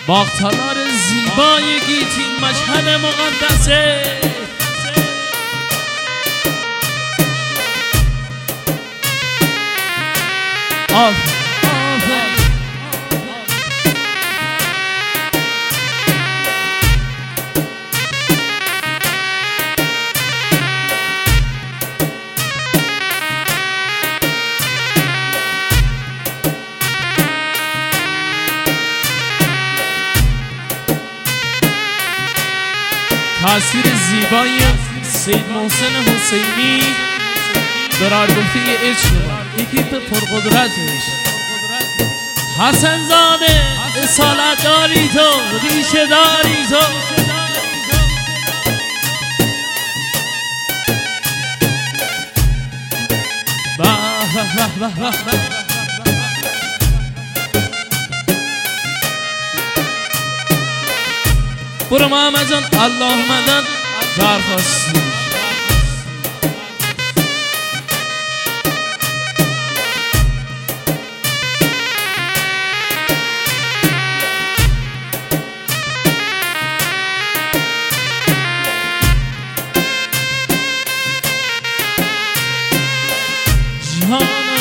باغتالار زیبای گیتین مشهد مقدسه تاثیر زیبای سید محسن حسینی برارگفته عشق اکیپ پرقدرتش حسن زاده اصالت داری تو ریشه داری تو برو محمد جان الله مدد درخواستی جانم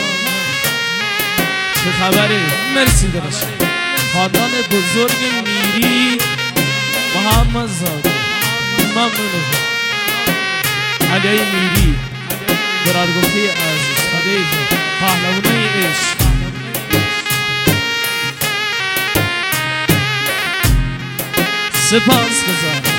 چه خبره؟ مرسی دارش خاندان بزرگ میری محمد زاده ممنونم علی میری برارگفته عزیز خدیج پهلوانه عشق سپاس گذارم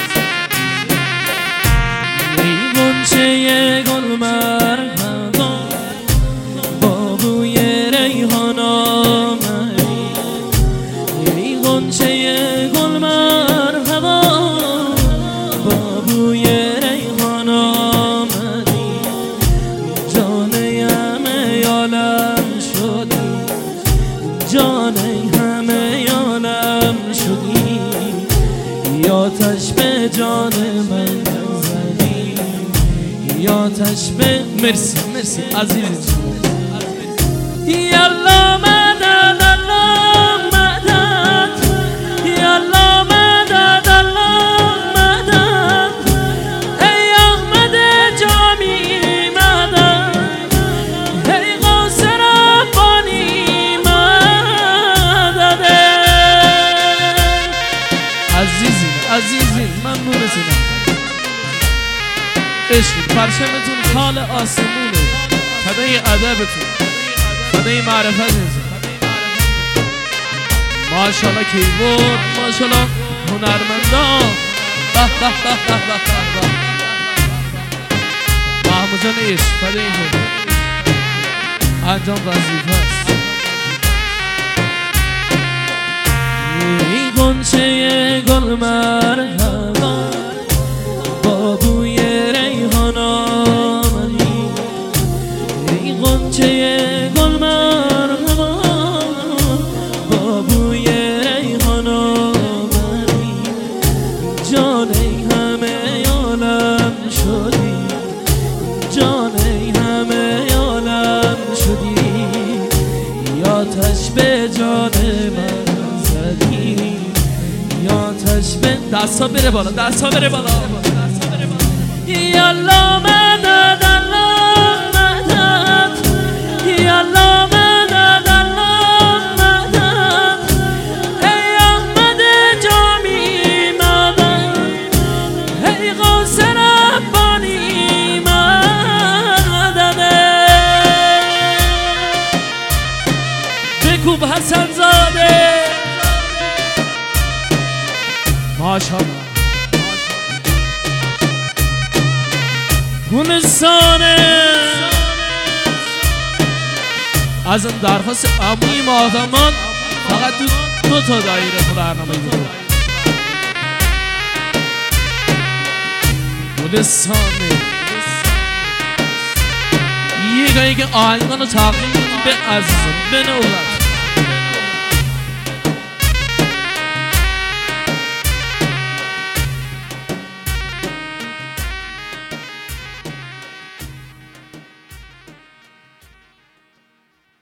ای غنچه گل مرحبا با بوی ریحان آمدی ای غنچه گل مرحبا با بوی ریحان آمدی جان همه عالم شدی جان همه عالم شدی آتش به جان من زدی آتش به مرسی مرسی عزیز یالله مدد الله مدد یالله مدد الله مدد ای احمد جامی مدد ای غوث ربانی مدد عزیزین ممنونتونم عشق پرچمتون خال آسمونه کده ادبتون کده معرفتتون ماشاءالله کیبورد ماشاءالله هنرمندان محمود جان عشق کده اینجا انجام وظیفه است ای غنچه گل مرحبا با بوی ریحان آمدی ای غنچه گل مرحبا با بوی ریحان آمدی جان همه عالم شدی جان همه عالم شدی آتش به جان من آتش به دستا بره بالا دستا بره بالا یالله مدد الله مدد یالله مدد الله مدد ای احمد جامی مدد ای غوث ربانی مدد بکوب حسن زاده ماشاءالله گلستانه از این درخواست عموی مادمان فقط دو تا دایره تو برنامه بود گلستانه یه گاهی که آهنگان رو تقدیم کنیم به عزیزم به نوبت